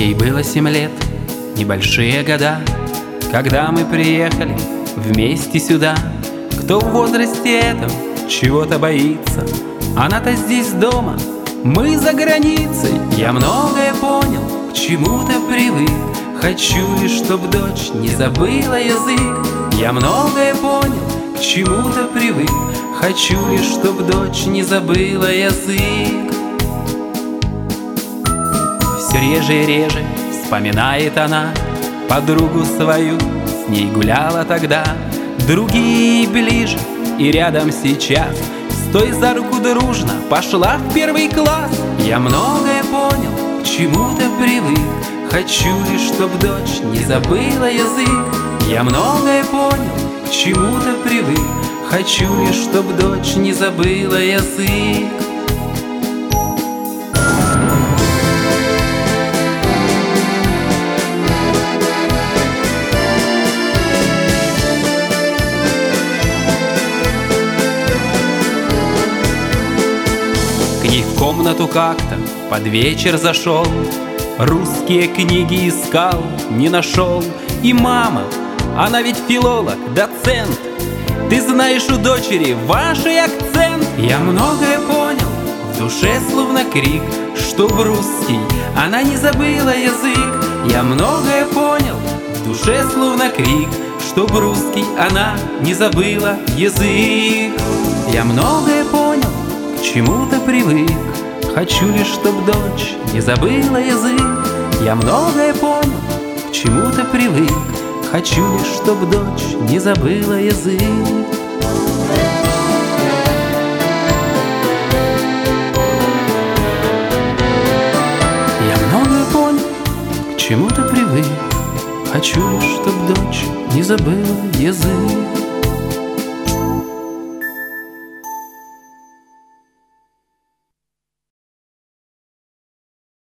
Ей было 7 лет, небольшие года, когда мы приехали вместе сюда. Кто в возрасте этом чего-то боится, она-то здесь дома, мы за границей. Я многое понял, к чему-то привык, хочу лишь, чтоб дочь не забыла язык. Я многое понял, к чему-то привык, хочу лишь, чтоб дочь не забыла язык. Все реже и реже вспоминает она подругу свою, с ней гуляла тогда. Другие ближе и рядом сейчас, с той за руку дружно пошла в 1 класс. Я многое понял, к чему-то привык, хочу лишь, чтоб дочь не забыла язык. Я многое понял, к чему-то привык, хочу лишь, чтоб дочь не забыла язык. К ней в комнату как-то под вечер зашел, русские книги искал, не нашел. И мама, она ведь филолог, доцент, ты знаешь, у дочери вашей акцент. Я многое понял, в душе словно крик, чтоб русский она не забыла язык. Я многое понял, в душе словно крик, чтоб русский она не забыла язык. Я многое понял, к чему-то привык, хочу лишь, чтоб дочь не забыла язык. Я многое понял, к чему-то привык, хочу лишь, чтоб дочь не забыла язык. Я многое понял, к чему-то привык, хочу лишь, чтоб дочь не забыла язык.